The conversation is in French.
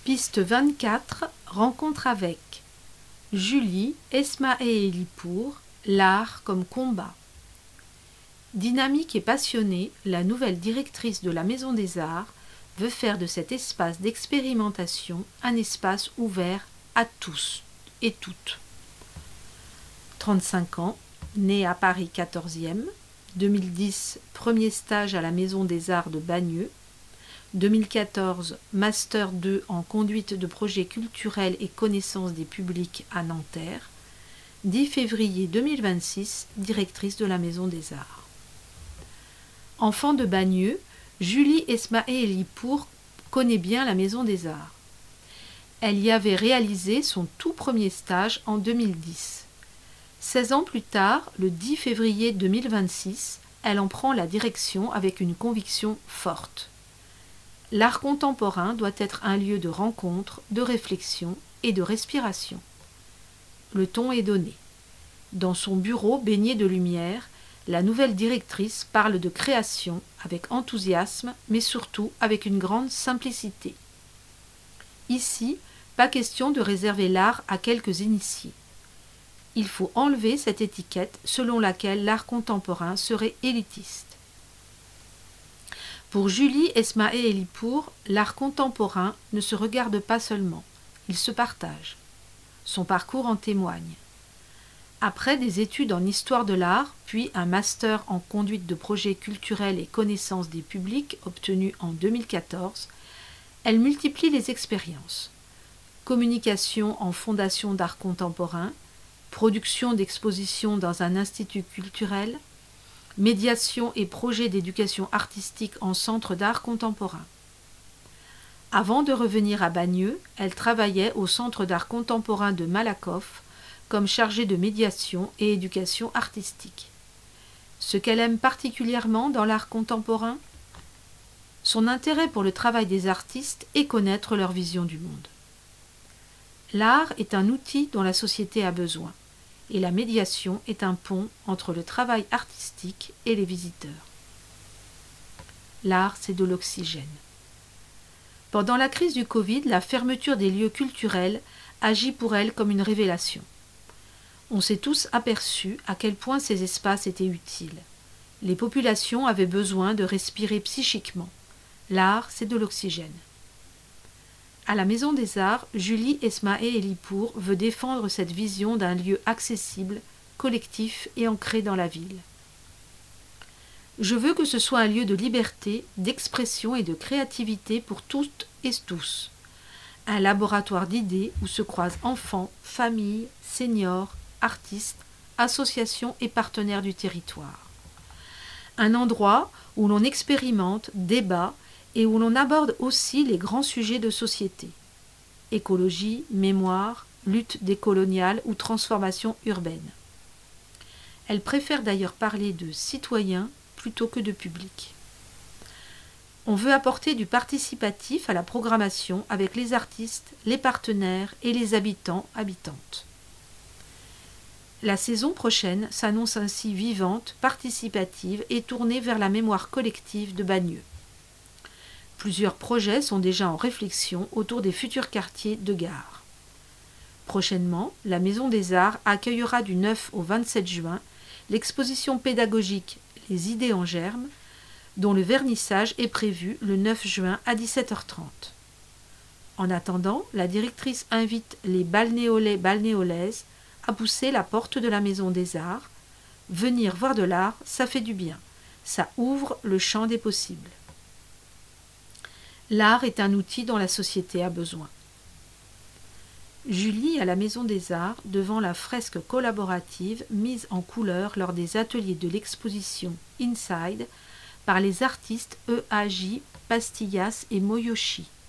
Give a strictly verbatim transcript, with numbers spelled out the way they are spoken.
Piste vingt-quatre, rencontre avec Julie Esmaélipour, l'art comme combat. Dynamique et passionnée, la nouvelle directrice de la Maison des Arts veut faire de cet espace d'expérimentation un espace ouvert à tous et toutes. trente-cinq ans, née à Paris quatorzième, deux mille dix, premier stage à la Maison des Arts de Bagneux, deux mille quatorze, Master deux en conduite de projets culturels et connaissance des publics à Nanterre, dix février deux mille vingt-six, directrice de la Maison des Arts. Enfant de Bagneux, Julie Esmaélipour connaît bien la Maison des Arts. Elle y avait réalisé son tout premier stage en deux mille dix. seize ans plus tard, le dix février deux mille vingt-six, elle en prend la direction avec une conviction forte. L'art contemporain doit être un lieu de rencontre, de réflexion et de respiration. Le ton est donné. Dans son bureau baigné de lumière, la nouvelle directrice parle de création avec enthousiasme, mais surtout avec une grande simplicité. Ici, pas question de réserver l'art à quelques initiés. Il faut enlever cette étiquette selon laquelle l'art contemporain serait élitiste. Pour Julie Esmaélipour, l'art contemporain ne se regarde pas seulement, il se partage. Son parcours en témoigne. Après des études en histoire de l'art, puis un master en conduite de projets culturels et connaissance des publics obtenu en deux mille quatorze, elle multiplie les expériences. Communication en fondation d'art contemporain, production d'expositions dans un institut culturel, médiation et projets d'éducation artistique en centre d'art contemporain. Avant de revenir à Bagneux, elle travaillait au centre d'art contemporain de Malakoff comme chargée de médiation et éducation artistique. Ce qu'elle aime particulièrement dans l'art contemporain, son intérêt pour le travail des artistes et connaître leur vision du monde. L'art est un outil dont la société a besoin. Et la médiation est un pont entre le travail artistique et les visiteurs. L'art, c'est de l'oxygène. Pendant la crise du Covid, la fermeture des lieux culturels agit pour elle comme une révélation. On s'est tous aperçus à quel point ces espaces étaient utiles. Les populations avaient besoin de respirer psychiquement. L'art, c'est de l'oxygène. À la Maison des Arts, Julie Esmaélipour veut défendre cette vision d'un lieu accessible, collectif et ancré dans la ville. Je veux que ce soit un lieu de liberté, d'expression et de créativité pour toutes et tous. Un laboratoire d'idées où se croisent enfants, familles, seniors, artistes, associations et partenaires du territoire. Un endroit où l'on expérimente, débat, et où l'on aborde aussi les grands sujets de société. Écologie, mémoire, lutte décoloniale ou transformation urbaine. Elle préfère d'ailleurs parler de citoyens plutôt que de public. On veut apporter du participatif à la programmation avec les artistes, les partenaires et les habitants, habitantes. La saison prochaine s'annonce ainsi vivante, participative et tournée vers la mémoire collective de Bagneux. Plusieurs projets sont déjà en réflexion autour des futurs quartiers de gare. Prochainement, la Maison des Arts accueillera du neuf au vingt-sept juin l'exposition pédagogique Les idées en germe, dont le vernissage est prévu le neuf juin à dix-sept heures trente. En attendant, la directrice invite les balnéolais-balnéolaises à pousser la porte de la Maison des Arts. Venir voir de l'art, ça fait du bien. Ça ouvre le champ des possibles. L'art est un outil dont la société a besoin. Julie à la Maison des Arts devant la fresque collaborative mise en couleur lors des ateliers de l'exposition Inside par les artistes E A J, Pastillas et Moyoshi.